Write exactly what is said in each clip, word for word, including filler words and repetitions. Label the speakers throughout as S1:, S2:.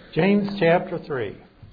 S1: James chapter three.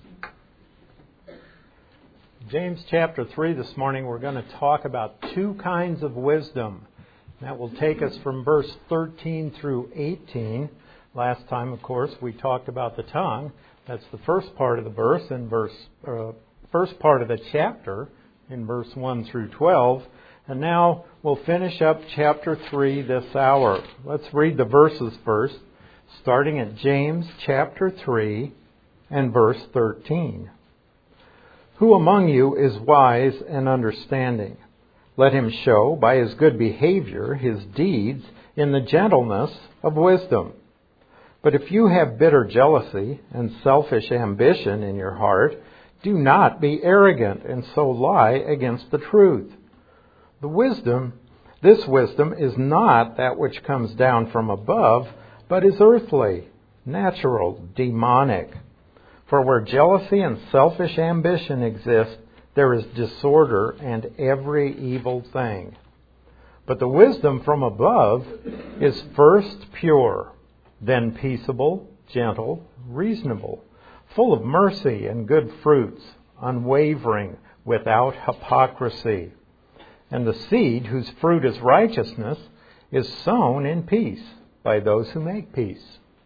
S1: James chapter three this morning, we're going to talk about two kinds of wisdom. That will take us from verse thirteen through eighteen. Last time, of course, we talked about the tongue. That's the first part of the verse in verse uh, first part of the chapter in verse one through twelve. And now we'll finish up chapter three this hour. Let's read the verses first, starting at James chapter three and verse thirteen. Who among you is wise and understanding? Let him show by his good behavior his deeds in the gentleness of wisdom. But if you have bitter jealousy and selfish ambition in your heart, do not be arrogant and so lie against the truth. The wisdom, this wisdom is not that which comes down from above, but is earthly, natural, demonic. For where jealousy and selfish ambition exist, there is disorder and every evil thing. But the wisdom from above is first pure, then peaceable, gentle, reasonable, full of mercy and good fruits, unwavering, without hypocrisy. And the seed whose fruit is righteousness is sown in peace by those who make peace.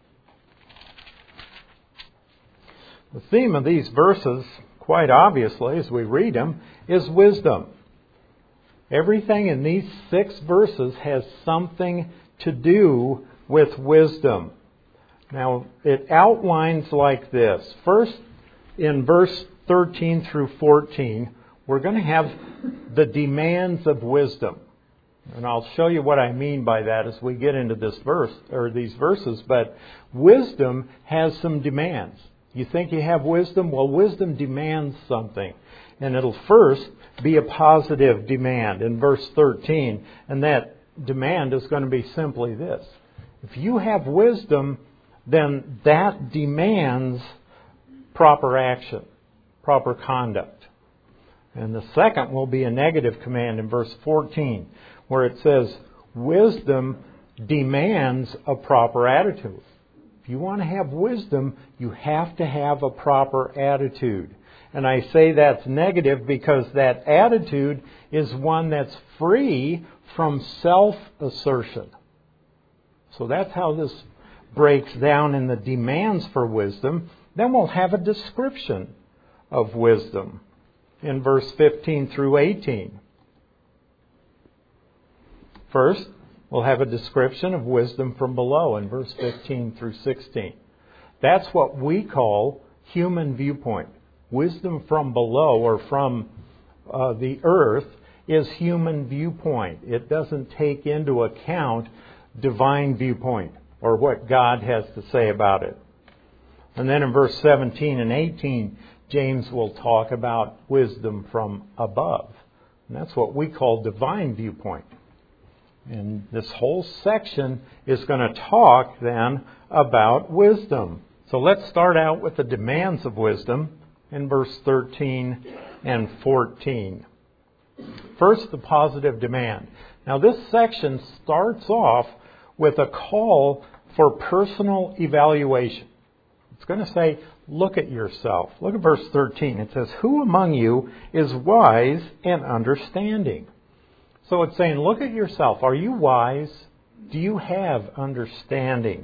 S1: The theme of these verses, quite obviously, as we read them, is wisdom. Everything in these six verses has something to do with wisdom. Now, it outlines like this. First, in verse thirteen through fourteen, we're going to have the demands of wisdom. And I'll show you what I mean by that as we get into this verse or these verses. But wisdom has some demands. You think you have wisdom? Well, wisdom demands something. And it'll first be a positive demand in verse thirteen. And that demand is going to be simply this. If you have wisdom, then that demands proper action, proper conduct. And the second will be a negative command in verse fourteen, where it says, wisdom demands a proper attitude. If you want to have wisdom, you have to have a proper attitude. And I say that's negative because that attitude is one that's free from self-assertion. So that's how this breaks down in the demands for wisdom. Then we'll have a description of wisdom in verse fifteen through eighteen. First, we'll have a description of wisdom from below in verse fifteen through sixteen. That's what we call human viewpoint. Wisdom from below or from uh, the earth is human viewpoint. It doesn't take into account divine viewpoint or what God has to say about it. And then in verse seventeen and eighteen, James will talk about wisdom from above. And that's what we call divine viewpoint. And this whole section is going to talk then about wisdom. So let's start out with the demands of wisdom in verse thirteen and fourteen. First, the positive demand. Now this section starts off with a call for personal evaluation. It's going to say, look at yourself. Look at verse thirteen. It says, who among you is wise and understanding? So it's saying, look at yourself. Are you wise? Do you have understanding?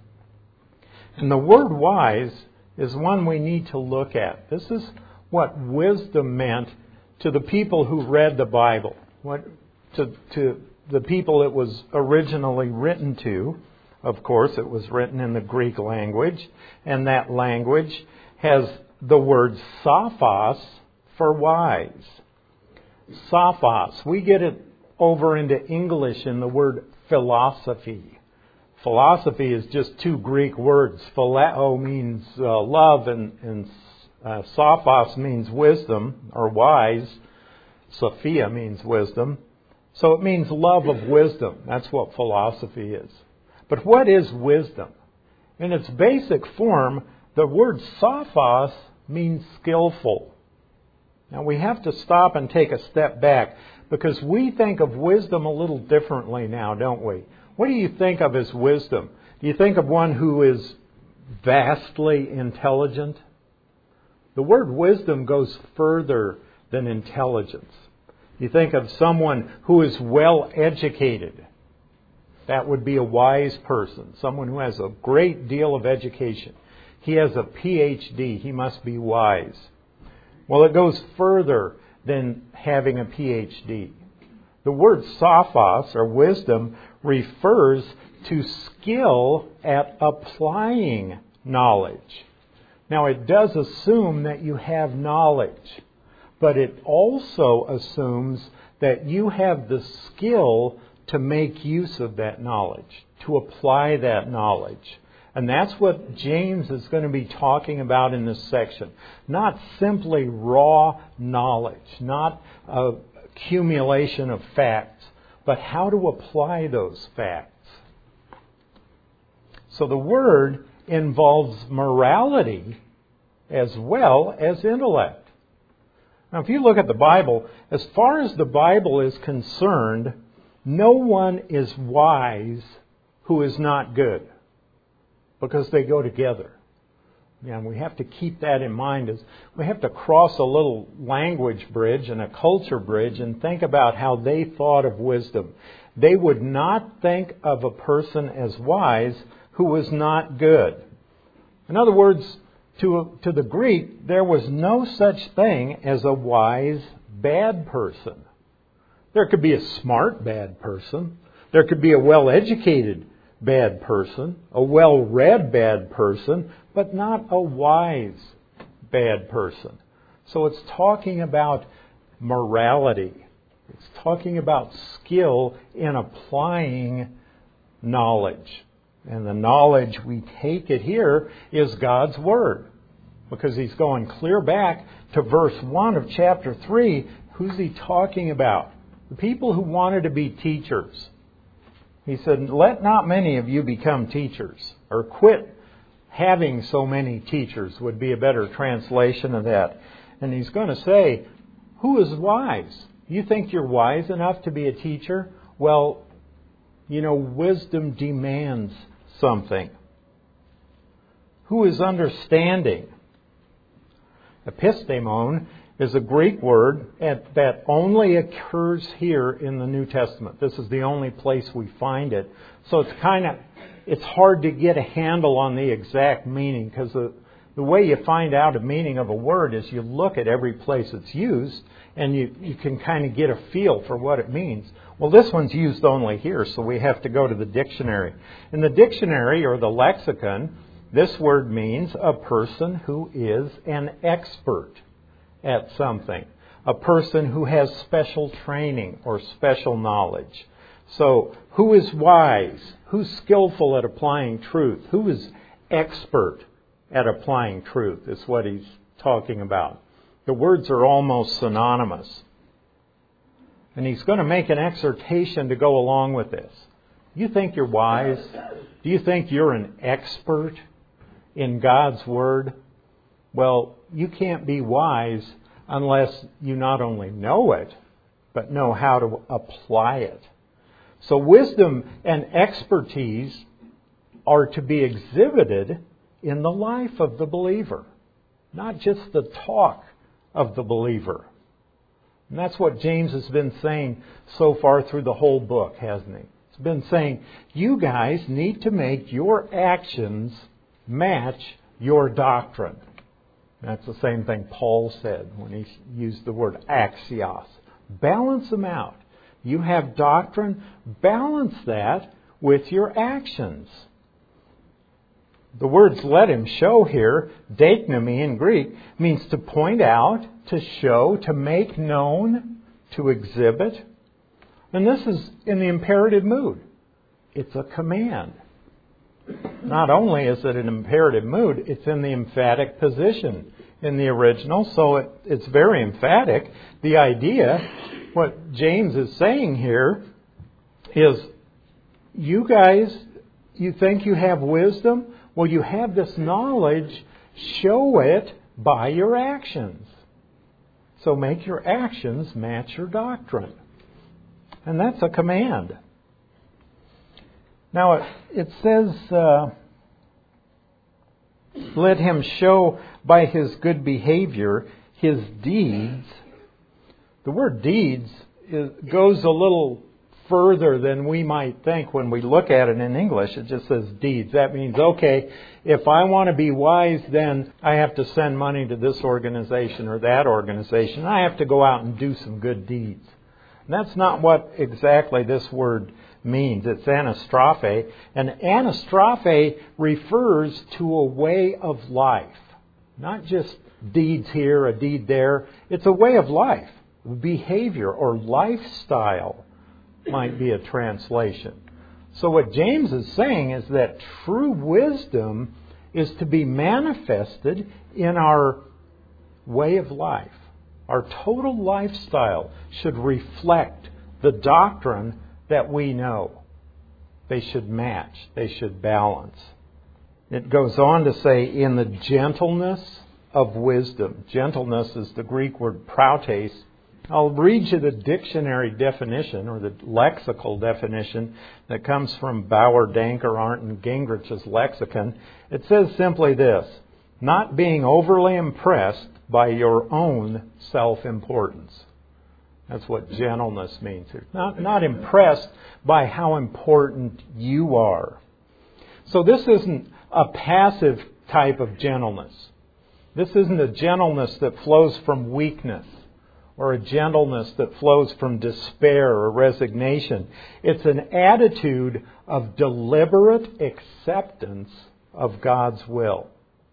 S1: And the word wise is one we need to look at. This is what wisdom meant to the people who read the Bible. What to, to the people it was originally written to. Of course, it was written in the Greek language. And that language has the word sophos for wise. Sophos. We get it over into English in the word philosophy. Philosophy is just two Greek words. Phileo means uh, love and, and uh, sophos means wisdom or wise. Sophia means wisdom. So it means love of wisdom. That's what philosophy is. But what is wisdom? In its basic form, the word sophos means skillful. Now we have to stop and take a step back because we think of wisdom a little differently now, don't we? What do you think of as wisdom? Do you think of one who is vastly intelligent. The word wisdom goes further than intelligence. You think of someone who is well educated. That would be a wise person, someone who has a great deal of education. He has a P H D. He must be wise. Well, it goes further than having a P H D. The word sophos, or wisdom, refers to skill at applying knowledge. Now, it does assume that you have knowledge, but it also assumes that you have the skill to make use of that knowledge, to apply that knowledge. And that's what James is going to be talking about in this section. Not simply raw knowledge, not an accumulation of facts, but how to apply those facts. So the word involves morality as well as intellect. Now, if you look at the Bible, as far as the Bible is concerned, no one is wise who is not good, because they go together. And we have to keep that in mind as we have to cross a little language bridge and a culture bridge and think about how they thought of wisdom. They would not think of a person as wise who was not good. In other words, to, to the Greek, there was no such thing as a wise bad person. There could be a smart bad person. There could be a well-educated bad person, a well-read bad person, but not a wise bad person. So it's talking about morality. It's talking about skill in applying knowledge. And the knowledge we take it here is God's Word. Because he's going clear back to verse one of chapter three. Who's he talking about? The people who wanted to be teachers. He said, let not many of you become teachers, or quit having so many teachers would be a better translation of that. And he's going to say, who is wise? You think you're wise enough to be a teacher? Well, you know, wisdom demands something. Who is understanding? Epistemon is a Greek word that only occurs here in the New Testament. This is the only place we find it. So it's kind of, it's hard to get a handle on the exact meaning, because the, the way you find out a meaning of a word is you look at every place it's used and you, you can kind of get a feel for what it means. Well, this one's used only here, so we have to go to the dictionary. In the dictionary, or the lexicon, this word means a person who is an expert at something. A person who has special training or special knowledge. So, who is wise? Who's skillful at applying truth? Who is expert at applying truth is what he's talking about. The words are almost synonymous. And he's going to make an exhortation to go along with this. You think you're wise? Do you think you're an expert in God's Word? Well, you can't be wise unless you not only know it, but know how to apply it. So wisdom and expertise are to be exhibited in the life of the believer, not just the talk of the believer. And that's what James has been saying so far through the whole book, hasn't he? He's been saying, you guys need to make your actions match your doctrine. That's the same thing Paul said when he used the word axios. Balance them out. You have doctrine, balance that with your actions. The words let him show here, deiknomi in Greek, means to point out, to show, to make known, to exhibit. And this is in the imperative mood. It's a command. Not only is it an imperative mood, it's in the emphatic position in the original, so it, it's very emphatic. The idea, what James is saying here, is you guys, you think you have wisdom? Well, you have this knowledge. Show it by your actions. So make your actions match your doctrine. And that's a command. Now, it, it says, uh, Let him show by his good behavior his deeds. The word deeds is, goes a little further than we might think when we look at it in English. It just says deeds. That means, okay, if I want to be wise, then I have to send money to this organization or that organization. I have to go out and do some good deeds. And that's not what exactly this word means. It's anastrophe. And anastrophe refers to a way of life. Not just deeds here, a deed there. It's a way of life. Behavior or lifestyle might be a translation. So what James is saying is that true wisdom is to be manifested in our way of life. Our total lifestyle should reflect the doctrine that we know. They should match. They should balance. It goes on to say, in the gentleness of wisdom. Gentleness is the Greek word prautes. I'll read you the dictionary definition, or the lexical definition, that comes from Bauer, Danker, Arndt, and Gingrich's lexicon. It says simply this: not being overly impressed by your own self-importance. That's what gentleness means here. Not, not impressed by how important you are. So this isn't a passive type of gentleness. This isn't a gentleness that flows from weakness, or a gentleness that flows from despair or resignation. It's an attitude of deliberate acceptance of God's will.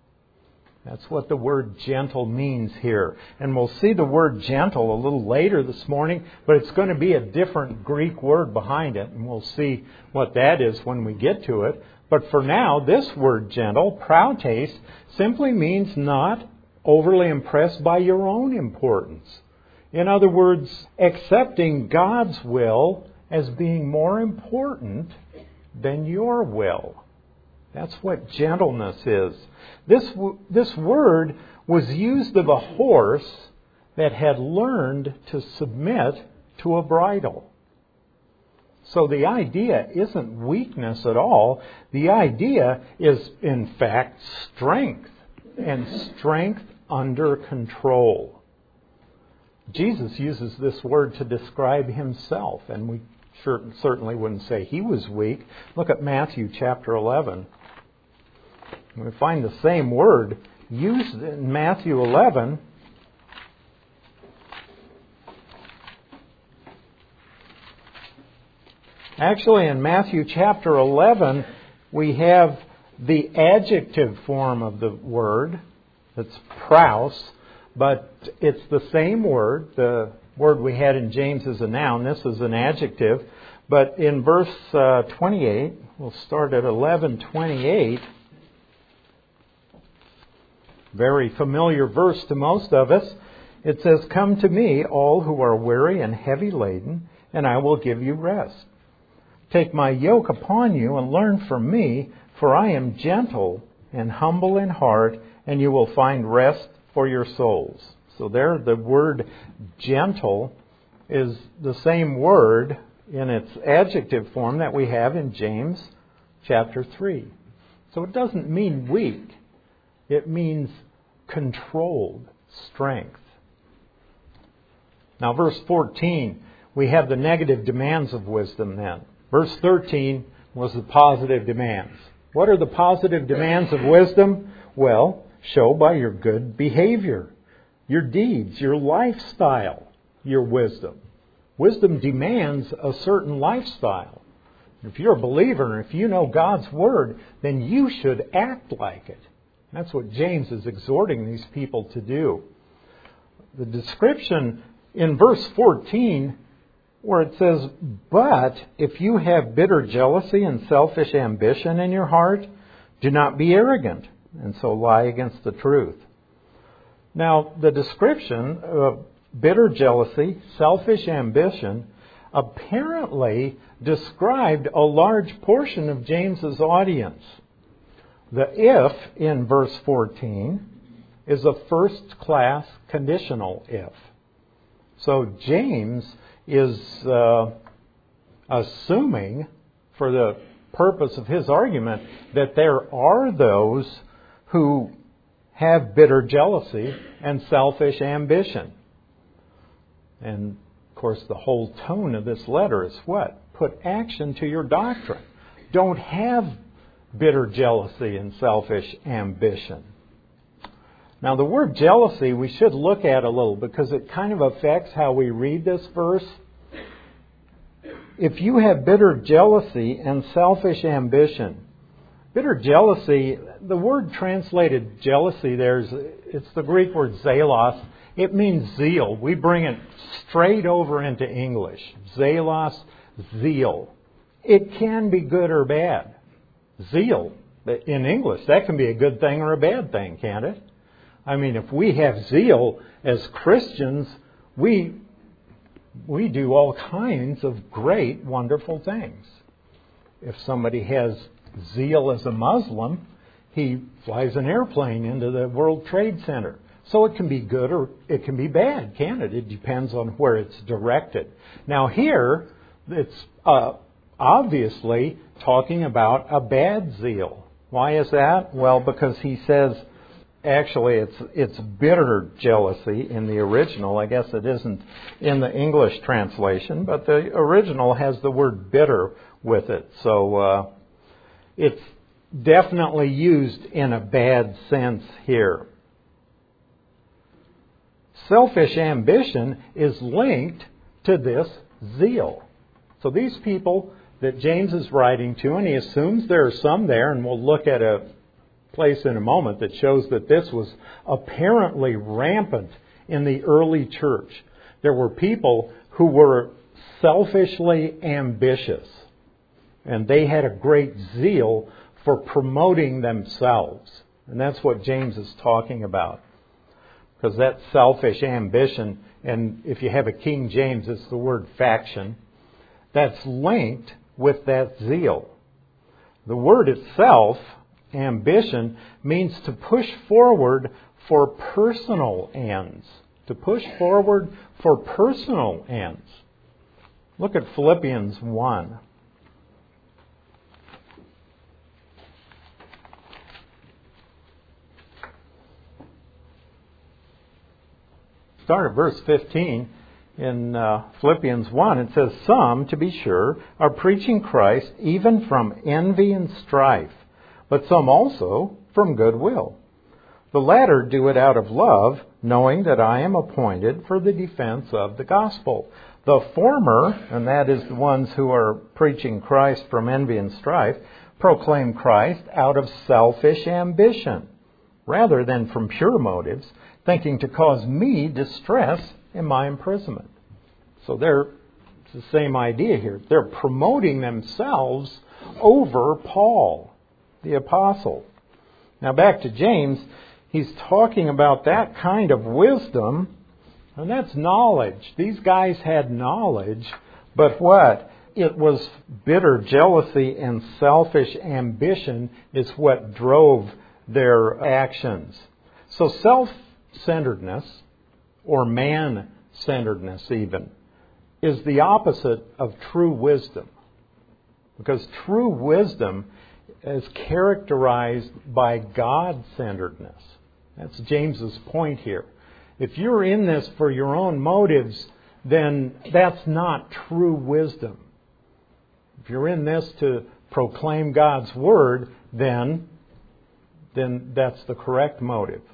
S1: That's what the word gentle means here. And we'll see the word gentle a little later this morning, but it's going to be a different Greek word behind it, and we'll see what that is when we get to it. But for now, this word gentle, prautes, simply means not overly impressed by your own importance. In other words, accepting God's will as being more important than your will. That's what gentleness is. This, this word was used of a horse that had learned to submit to a bridle. So the idea isn't weakness at all. The idea is, in fact, strength, and strength under control. Jesus uses this word to describe himself, and we sure, certainly wouldn't say he was weak. Look at Matthew chapter eleven. We find the same word used in Matthew eleven. Actually, in Matthew chapter eleven, we have the adjective form of the word. It's praus. But it's the same word. The word we had in James is a noun. This is an adjective. But in verse uh, twenty-eight, we'll start at eleven twenty-eight. Very familiar verse to most of us. It says, "Come to me, all who are weary and heavy laden, and I will give you rest. Take my yoke upon you and learn from me, for I am gentle and humble in heart, and you will find rest for your souls." So there, the word gentle is the same word in its adjective form that we have in James chapter three. So it doesn't mean weak. It means controlled strength. Now, verse fourteen, we have the negative demands of wisdom then. Verse thirteen was the positive demands. What are the positive demands of wisdom? Well, show by your good behavior, your deeds, your lifestyle, your wisdom. Wisdom demands a certain lifestyle. If you're a believer and if you know God's Word, then you should act like it. That's what James is exhorting these people to do. The description in verse fourteen, where it says, "But if you have bitter jealousy and selfish ambition in your heart, do not be arrogant, and so lie against the truth." Now, the description of bitter jealousy, selfish ambition, apparently described a large portion of James's audience. The if in verse fourteen is a first-class conditional if. So James is uh, assuming, for the purpose of his argument, that there are those who have bitter jealousy and selfish ambition. And, of course, the whole tone of this letter is what? Put action to your doctrine. Don't have bitter jealousy and selfish ambition. Now, the word jealousy we should look at a little because it kind of affects how we read this verse. If you have bitter jealousy and selfish ambition, bitter jealousy, the word translated jealousy there is, it's the Greek word zelos. It means zeal. We bring it straight over into English. Zelos, zeal. It can be good or bad. Zeal, in English, that can be a good thing or a bad thing, can't it? I mean, if we have zeal as Christians, we we do all kinds of great, wonderful things. If somebody has zeal as a Muslim, he flies an airplane into the World Trade Center. So it can be good or it can be bad, can't it? It depends on where it's directed. Now here, it's uh, obviously talking about a bad zeal. Why is that? Well, because he says, actually, it's it's bitter jealousy in the original. I guess it isn't in the English translation, but the original has the word bitter with it. So uh, it's definitely used in a bad sense here. Selfish ambition is linked to this zeal. So these people that James is writing to, and he assumes there are some there, and we'll look at a place in a moment that shows that this was apparently rampant in the early church. There were people who were selfishly ambitious, and they had a great zeal for promoting themselves. And that's what James is talking about. Because that selfish ambition, and if you have a King James, it's the word faction, that's linked with that zeal. The word itself, ambition, means to push forward for personal ends. To push forward for personal ends. Look at Philippians one. Start at verse fifteen. In uh, Philippians one, it says, "Some, to be sure, are preaching Christ even from envy and strife, but some also from goodwill. The latter do it out of love, knowing that I am appointed for the defense of the gospel. The former," and that is the ones who are preaching Christ from envy and strife, "proclaim Christ out of selfish ambition, rather than from pure motives, thinking to cause me distress in my imprisonment." So they're, it's the same idea here. They're promoting themselves over Paul, the apostle. Now back to James, he's talking about that kind of wisdom, and that's knowledge. These guys had knowledge, but what? It was bitter jealousy and selfish ambition is what drove their actions. So self-centeredness, or man-centeredness even, is the opposite of true wisdom. Because true wisdom is characterized by God-centeredness. That's James's point here. If you're in this for your own motives, then that's not true wisdom. If you're in this to proclaim God's word, then, then that's the correct motive.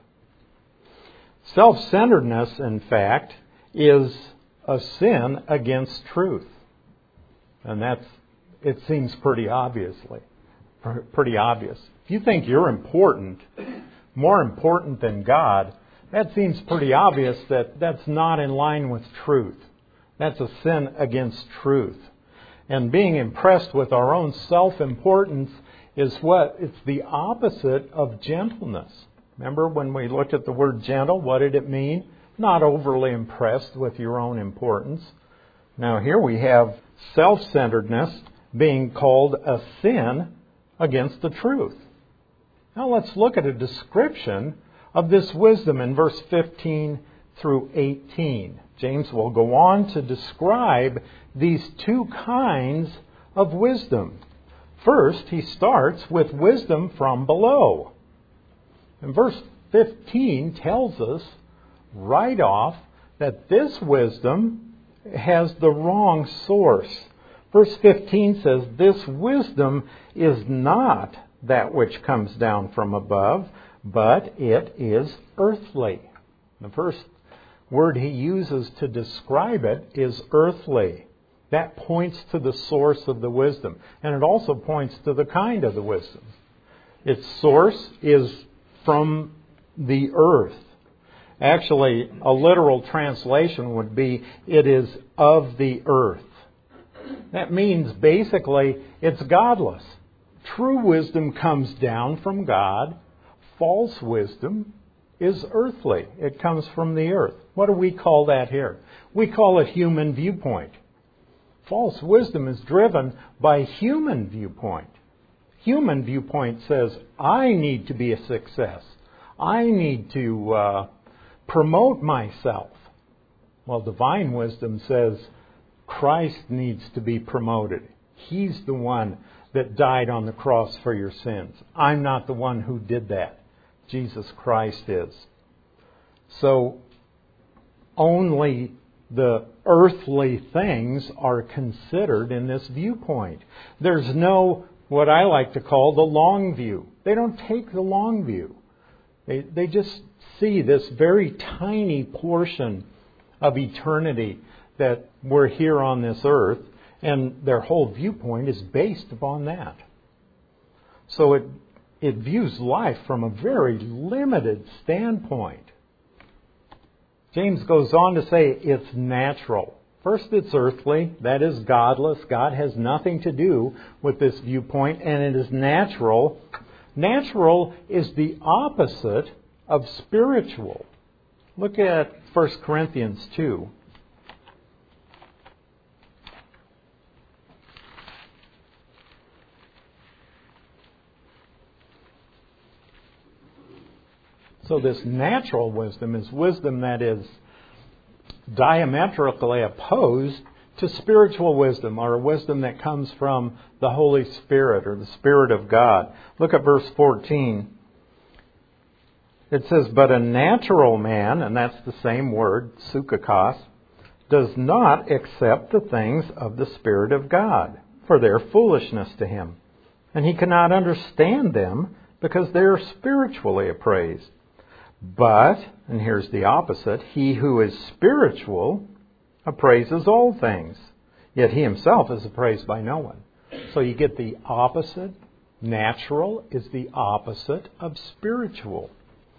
S1: Self-centeredness, in fact, is a sin against truth. And that's, it seems pretty obviously, pretty obvious. If you think you're important, more important than God, that seems pretty obvious that that's not in line with truth. That's a sin against truth. And being impressed with our own self-importance is what? It's the opposite of gentleness. Remember when we looked at the word gentle, what did it mean? Not overly impressed with your own importance. Now here we have self-centeredness being called a sin against the truth. Now let's look at a description of this wisdom in verse fifteen through eighteen. James will go on to describe these two kinds of wisdom. First, he starts with wisdom from below. And verse fifteen tells us right off that this wisdom has the wrong source. Verse fifteen says, "This wisdom is not that which comes down from above, but it is earthly." The first word he uses to describe it is earthly. That points to the source of the wisdom. And it also points to the kind of the wisdom. Its source is from the earth. Actually, a literal translation would be, it is of the earth. That means basically it's godless. True wisdom comes down from God. False wisdom is earthly. It comes from the earth. What do we call that here? We call it human viewpoint. False wisdom is driven by human viewpoint. Human viewpoint says, I need to be a success. I need to uh, promote myself. Well, divine wisdom says, Christ needs to be promoted. He's the one that died on the cross for your sins. I'm not the one who did that. Jesus Christ is. So only the earthly things are considered in this viewpoint. There's no, what I like to call the long view. They don't take the long view. They, they just see this very tiny portion of eternity that we're here on this earth, and their whole viewpoint is based upon that. So it it views life from a very limited standpoint. James goes on to say it's natural. First, it's earthly, that is godless. God has nothing to do with this viewpoint, and it is natural. Natural is the opposite of spiritual. Look at First Corinthians two. So this natural wisdom is wisdom that is diametrically opposed to spiritual wisdom, or wisdom that comes from the Holy Spirit or the Spirit of God. Look at verse fourteen. It says, "But a natural man," and that's the same word, psychikos, "does not accept the things of the Spirit of God, for they are foolishness to him. And he cannot understand them because they are spiritually appraised. But," and here's the opposite, "he who is spiritual appraises all things, yet he himself is appraised by no one." So you get the opposite. Natural is the opposite of spiritual.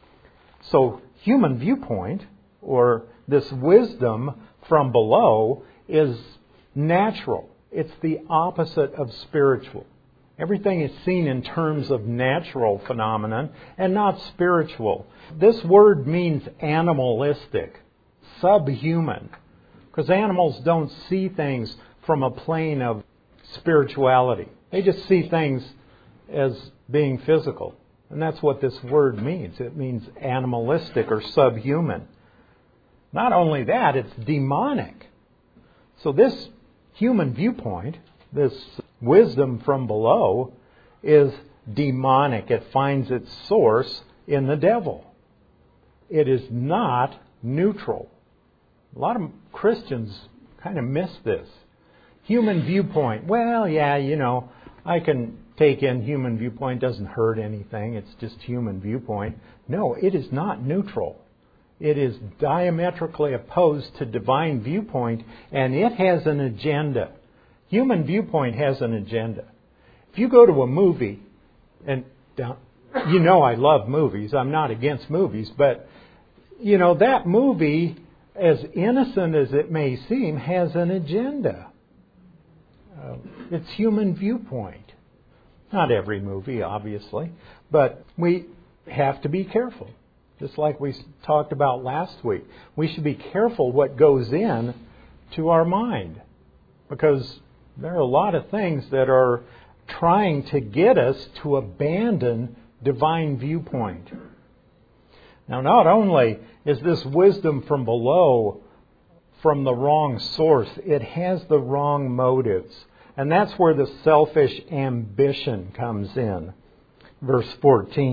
S1: So human viewpoint, or this wisdom from below, is natural. It's the opposite of spiritual. Everything is seen in terms of natural phenomenon and not spiritual. This word means animalistic, subhuman, because animals don't see things from a plane of spirituality. They just see things as being physical. And that's what this word means. It means animalistic or subhuman. Not only that, it's demonic. So this human viewpoint, this wisdom from below, is demonic. It finds its source in the devil. It is not neutral. A lot of Christians kind of miss this. Human viewpoint. Well, yeah, you know, I can take in human viewpoint. Doesn't hurt anything. It's just human viewpoint. No, it is not neutral. It is diametrically opposed to divine viewpoint, and it has an agenda. Human viewpoint has an agenda. If you go to a movie, and you know I love movies. I'm not against movies, but you know that movie, as innocent as it may seem, has an agenda. Uh, it's human viewpoint. Not every movie, obviously, but we have to be careful. Just like we talked about last week, we should be careful what goes in to our mind, because there are a lot of things that are trying to get us to abandon divine viewpoint. Now, not only is this wisdom from below from the wrong source, it has the wrong motives. And that's where the selfish ambition comes in. Verse fourteen,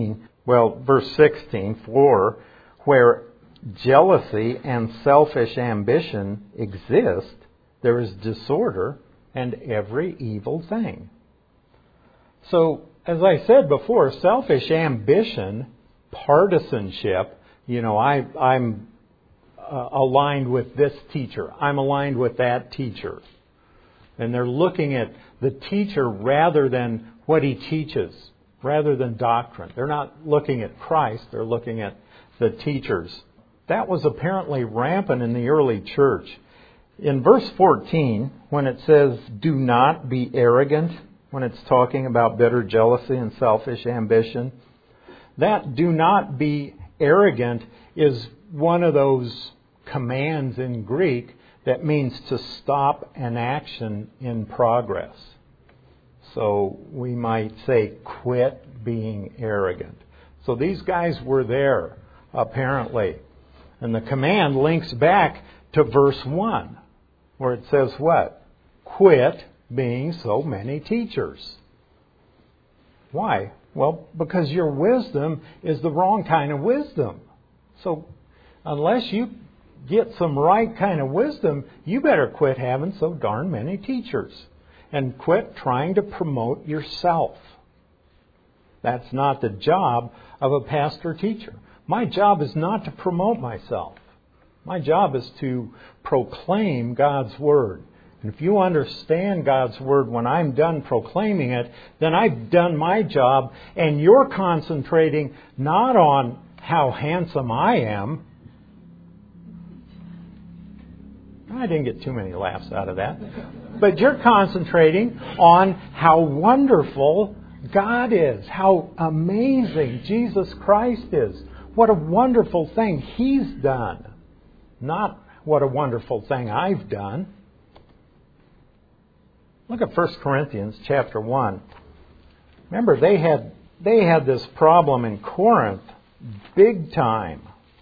S1: Well, verse sixteen, for where jealousy and selfish ambition exist, there is disorder and every evil thing. So, as I said before, selfish ambition, partisanship, you know, I, I'm uh, aligned with this teacher. I'm aligned with that teacher. And they're looking at the teacher rather than what he teaches, rather than doctrine. They're not looking at Christ, they're looking at the teachers. That was apparently rampant in the early church. In verse fourteen, when it says, do not be arrogant, when it's talking about bitter jealousy and selfish ambition, that do not be arrogant is one of those commands in Greek that means to stop an action in progress. So we might say, quit being arrogant. So these guys were there, apparently. And the command links back to verse one, where it says what? Quit being so many teachers. Why? Well, because your wisdom is the wrong kind of wisdom. So unless you get some right kind of wisdom, you better quit having so darn many teachers. And quit trying to promote yourself. That's not the job of a pastor teacher. My job is not to promote myself. My job is to proclaim God's Word. And if you understand God's Word when I'm done proclaiming it, then I've done my job, and you're concentrating not on how handsome I am. I didn't get too many laughs out of that. But you're concentrating on how wonderful God is, how amazing Jesus Christ is. What a wonderful thing He's done. Not what a wonderful thing I've done. Look at First Corinthians chapter one. Remember, they had they had this problem in Corinth big time.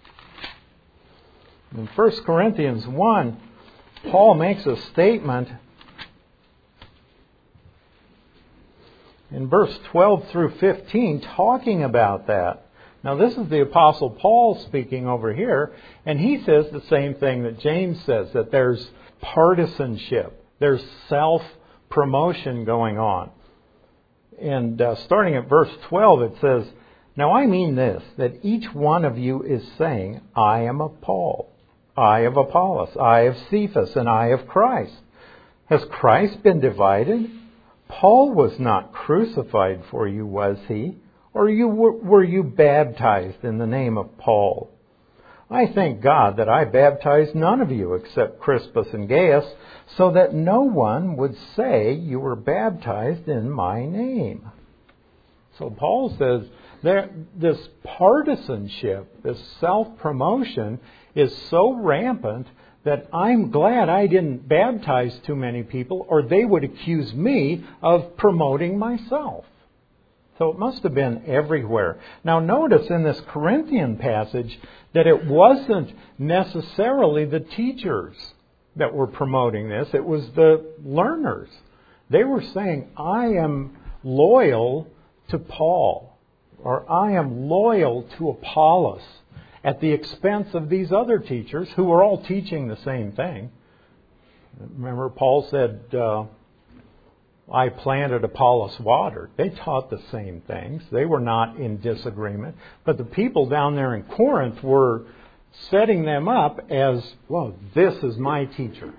S1: In First Corinthians one, Paul makes a statement in verse twelve through fifteen talking about that. Now, this is the Apostle Paul speaking over here, and he says the same thing that James says, that there's partisanship, there's self-promotion going on. And uh, starting at verse twelve, it says, now I mean this, that each one of you is saying, I am of Paul, I of Apollos, I of Cephas, and I of Christ. Has Christ been divided? Paul was not crucified for you, was he? Or you were you baptized in the name of Paul? I thank God that I baptized none of you except Crispus and Gaius, so that no one would say you were baptized in my name. So Paul says there, this partisanship, this self-promotion is so rampant that I'm glad I didn't baptize too many people, or they would accuse me of promoting myself. So it must have been everywhere. Now notice in this Corinthian passage that it wasn't necessarily the teachers that were promoting this. It was the learners. They were saying, I am loyal to Paul, or I am loyal to Apollos, at the expense of these other teachers who were all teaching the same thing. Remember, Paul said, uh, I planted, Apollos watered. They taught the same things. They were not in disagreement. But the people down there in Corinth were setting them up as, well, this is my teacher.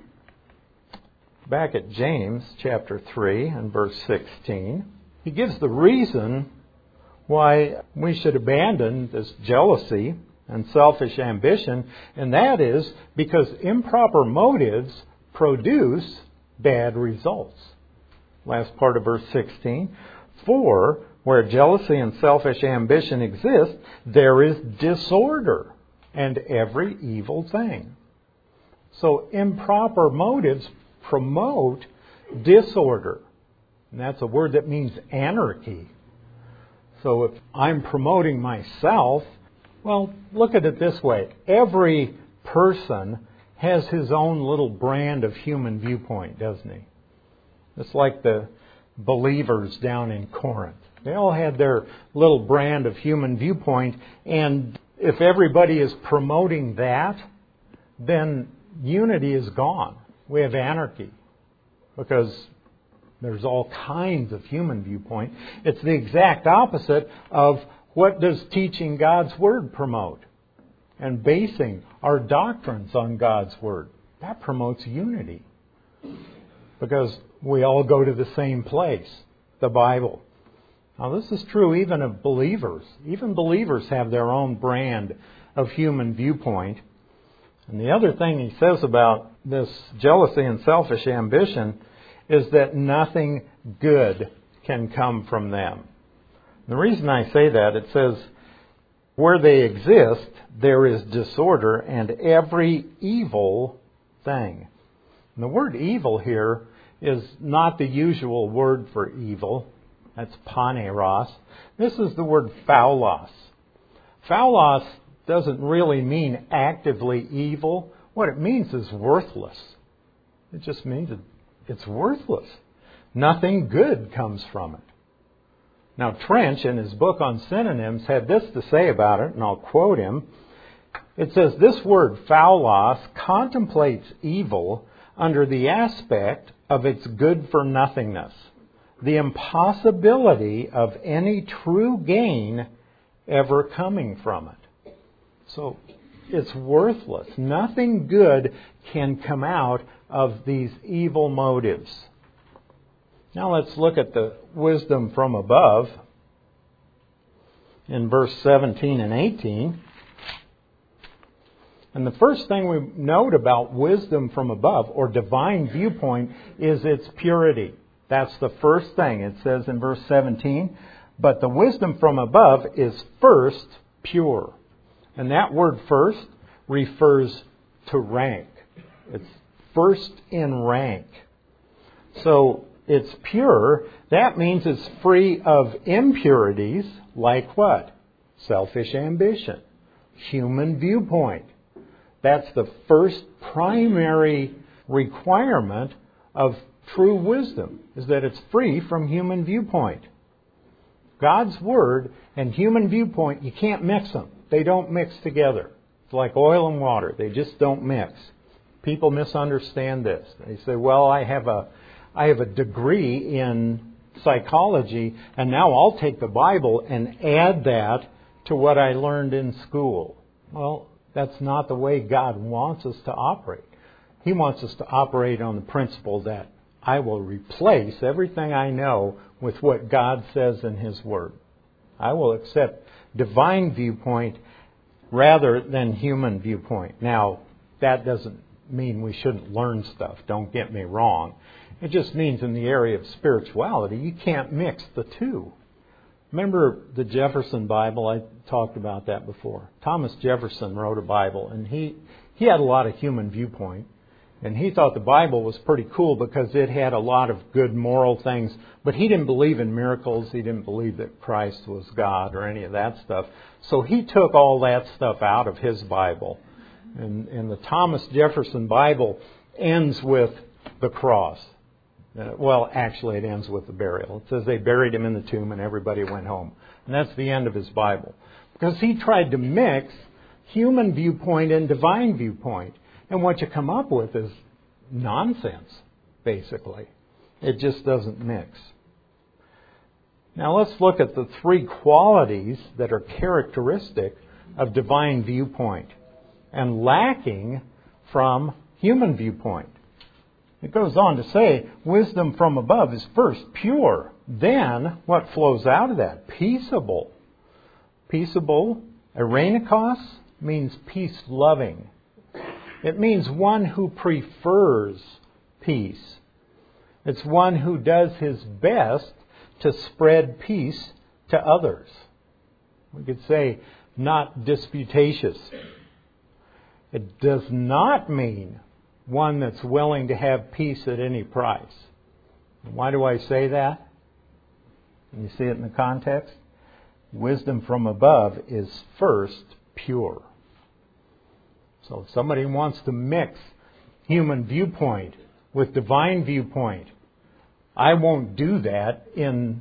S1: Back at James chapter three and verse sixteen, he gives the reason why we should abandon this jealousy and selfish ambition, and that is because improper motives produce bad results. Last part of verse sixteen. For where jealousy and selfish ambition exist, there is disorder and every evil thing. So improper motives promote disorder. And that's a word that means anarchy. So if I'm promoting myself, well, look at it this way. Every person has his own little brand of human viewpoint, doesn't he? It's like the believers down in Corinth. They all had their little brand of human viewpoint, and if everybody is promoting that, then unity is gone. We have anarchy because there's all kinds of human viewpoint. It's the exact opposite of what does teaching God's Word promote and basing our doctrines on God's Word. That promotes unity because we all go to the same place, the Bible. Now, this is true even of believers. Even believers have their own brand of human viewpoint. And the other thing he says about this jealousy and selfish ambition is that nothing good can come from them. The reason I say that, it says, where they exist, there is disorder and every evil thing. And the word evil here is not the usual word for evil. That's paneros. This is the word phaulos. Phaulos doesn't really mean actively evil. What it means is worthless. It just means it, it's worthless. Nothing good comes from it. Now, Trench, in his book on synonyms, had this to say about it, and I'll quote him. It says, this word phaulos contemplates evil under the aspect of its good-for-nothingness, the impossibility of any true gain ever coming from it. So it's worthless. Nothing good can come out of these evil motives. Now let's look at the wisdom from above in verse seventeen and eighteen. And the first thing we note about wisdom from above, or divine viewpoint, is its purity. That's the first thing. It says in verse seventeen, but the wisdom from above is first pure. And that word first refers to rank. It's first in rank. So it's pure. That means it's free of impurities like what? Selfish ambition. Human viewpoint. That's the first primary requirement of true wisdom, is that it's free from human viewpoint. God's Word and human viewpoint, you can't mix them. They don't mix together. It's like oil and water. They just don't mix. People misunderstand this. They say, well, I have a I have a degree in psychology, and now I'll take the Bible and add that to what I learned in school. Well, that's not the way God wants us to operate. He wants us to operate on the principle that I will replace everything I know with what God says in His Word. I will accept divine viewpoint rather than human viewpoint. Now, that doesn't mean we shouldn't learn stuff. Don't get me wrong. It just means in the area of spirituality, you can't mix the two. Remember the Jefferson Bible? I talked about that before. Thomas Jefferson wrote a Bible, and he, he had a lot of human viewpoint. And he thought the Bible was pretty cool because it had a lot of good moral things. But he didn't believe in miracles. He didn't believe that Christ was God or any of that stuff. So he took all that stuff out of his Bible. And, and the Thomas Jefferson Bible ends with the cross. Uh, well, actually, it ends with the burial. It says they buried him in the tomb and everybody went home. And that's the end of his Bible. Because he tried to mix human viewpoint and divine viewpoint. And what you come up with is nonsense, basically. It just doesn't mix. Now let's look at the three qualities that are characteristic of divine viewpoint and lacking from human viewpoint. It goes on to say, wisdom from above is first pure. Then, what flows out of that? Peaceable. Peaceable, erenikos, means peace-loving. It means one who prefers peace. It's one who does his best to spread peace to others. We could say, not disputatious. It does not mean one that's willing to have peace at any price. Why do I say that? You see it in the context? Wisdom from above is first pure. So if somebody wants to mix human viewpoint with divine viewpoint, I won't do that in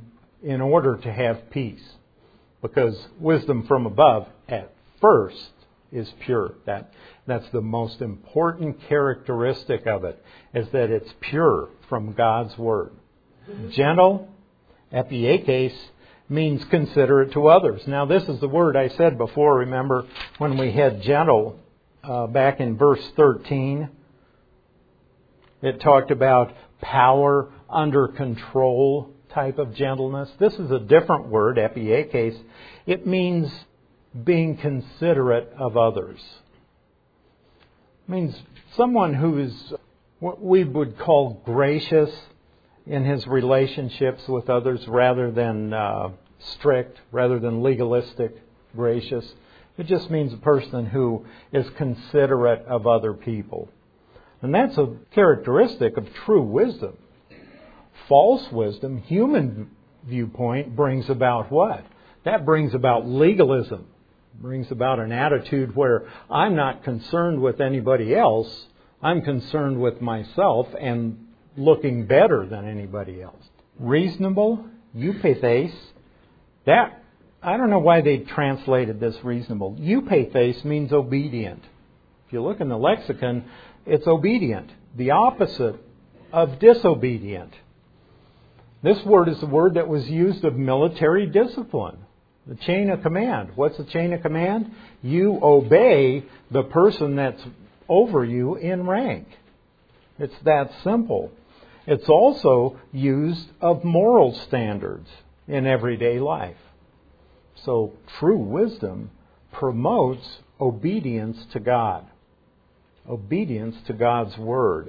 S1: in order to have peace. Because wisdom from above, at first, is pure. That, that's the most important characteristic of it, is that it's pure from God's Word. Gentle, epiekes, means considerate to others. Now, this is the word I said before, remember, when we had gentle uh, back in verse thirteen. It talked about power, under control type of gentleness. This is a different word, epiekes. It means being considerate of others. It means someone who is what we would call gracious in his relationships with others rather than uh, strict, rather than legalistic, gracious. It just means a person who is considerate of other people. And that's a characteristic of true wisdom. False wisdom, human viewpoint, brings about what? That brings about legalism. Brings about an attitude where I'm not concerned with anybody else. I'm concerned with myself and looking better than anybody else. Reasonable, eupathes, that, I don't know why they translated this reasonable. Eupathes means obedient. If you look in the lexicon, it's obedient. The opposite of disobedient. This word is the word that was used of military discipline. The chain of command. What's the chain of command? You obey the person that's over you in rank. It's that simple. It's also used of moral standards in everyday life. So true wisdom promotes obedience to God. Obedience to God's Word.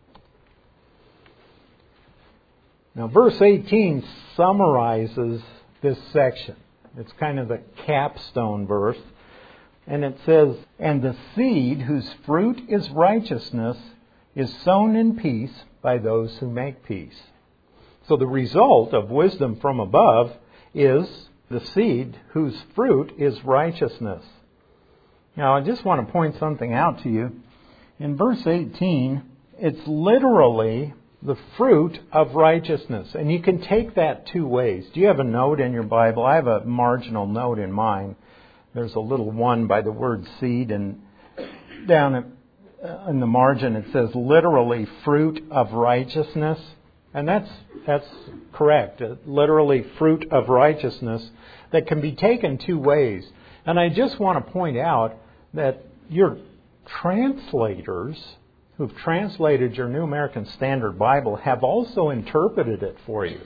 S1: Now verse eighteen summarizes this section. It's kind of the capstone verse. And it says, "And the seed whose fruit is righteousness is sown in peace by those who make peace." So the result of wisdom from above is the seed whose fruit is righteousness. Now I just want to point something out to you. In verse eighteen, it's literally the fruit of righteousness. And you can take that two ways. Do you have a note in your Bible? I have a marginal note in mine. There's a little one by the word seed, and down in the margin it says literally fruit of righteousness. And that's that's correct. Literally fruit of righteousness that can be taken two ways. And I just want to point out that your translators who've translated your New American Standard Bible have also interpreted it for you.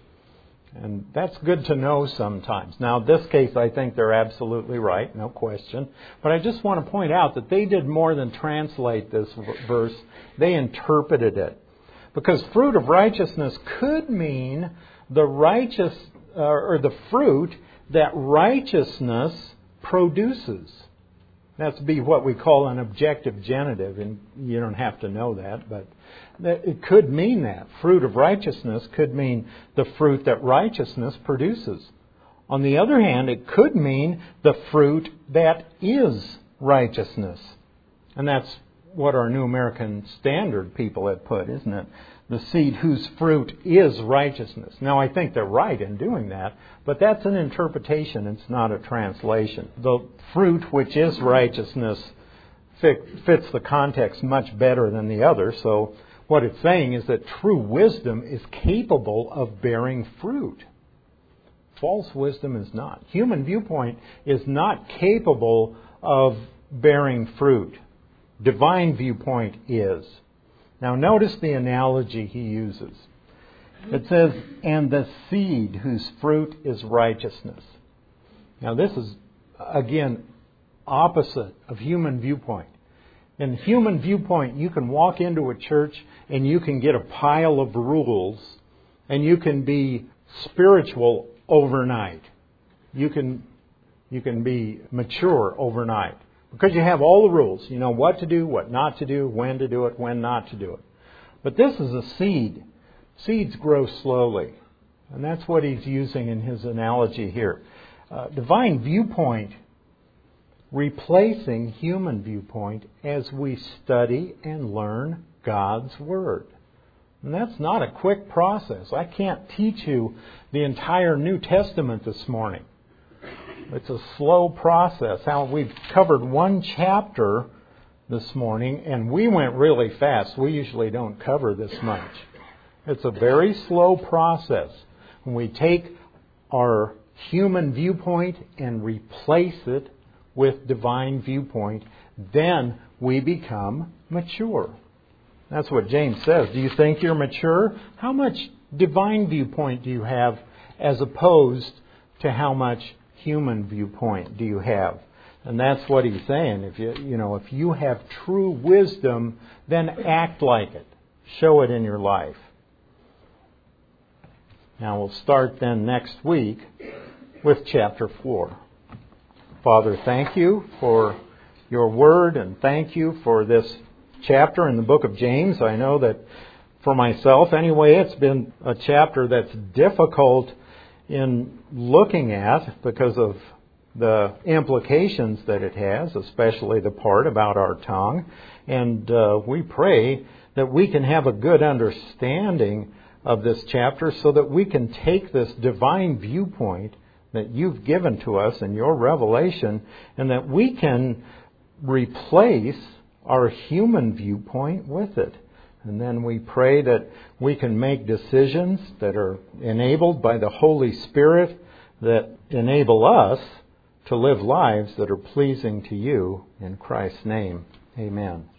S1: And that's good to know sometimes. Now, in this case, I think they're absolutely right, no question. But I just want to point out that they did more than translate this verse. They interpreted it. Because fruit of righteousness could mean the righteous, uh, or the fruit that righteousness produces. That's be what we call an objective genitive, and you don't have to know that, but it could mean that. Fruit of righteousness could mean the fruit that righteousness produces. On the other hand, it could mean the fruit that is righteousness. And that's what our New American Standard people have put, isn't it? The seed whose fruit is righteousness. Now, I think they're right in doing that, but that's an interpretation. It's not a translation. The fruit which is righteousness fits the context much better than the other. So what it's saying is that true wisdom is capable of bearing fruit. False wisdom is not. Human viewpoint is not capable of bearing fruit. Divine viewpoint is. Now notice the analogy he uses. It says, "And the seed whose fruit is righteousness." Now this is, again, opposite of human viewpoint. In human viewpoint, you can walk into a church and you can get a pile of rules and you can be spiritual overnight. You can, you can be mature overnight. Because you have all the rules. You know what to do, what not to do, when to do it, when not to do it. But this is a seed. Seeds grow slowly. And that's what he's using in his analogy here. Uh, divine viewpoint replacing human viewpoint as we study and learn God's Word. And that's not a quick process. I can't teach you the entire New Testament this morning. It's a slow process. How we've covered one chapter this morning, and we went really fast. We usually don't cover this much. It's a very slow process. When we take our human viewpoint and replace it with divine viewpoint, then we become mature. That's what James says. Do you think you're mature? How much divine viewpoint do you have as opposed to how much human viewpoint do you have? And that's what he's saying. If you, you know, if you have true wisdom, then act like it. Show it in your life. Now we'll start then next week with chapter four. Father, thank you for your word, and thank you for this chapter in the book of James. I know that for myself, anyway, it's been a chapter that's difficult in looking at because of the implications that it has, especially the part about our tongue. And uh, we pray that we can have a good understanding of this chapter so that we can take this divine viewpoint that you've given to us in your revelation, and that we can replace our human viewpoint with it. And then we pray that we can make decisions that are enabled by the Holy Spirit that enable us to live lives that are pleasing to you. In Christ's name, amen.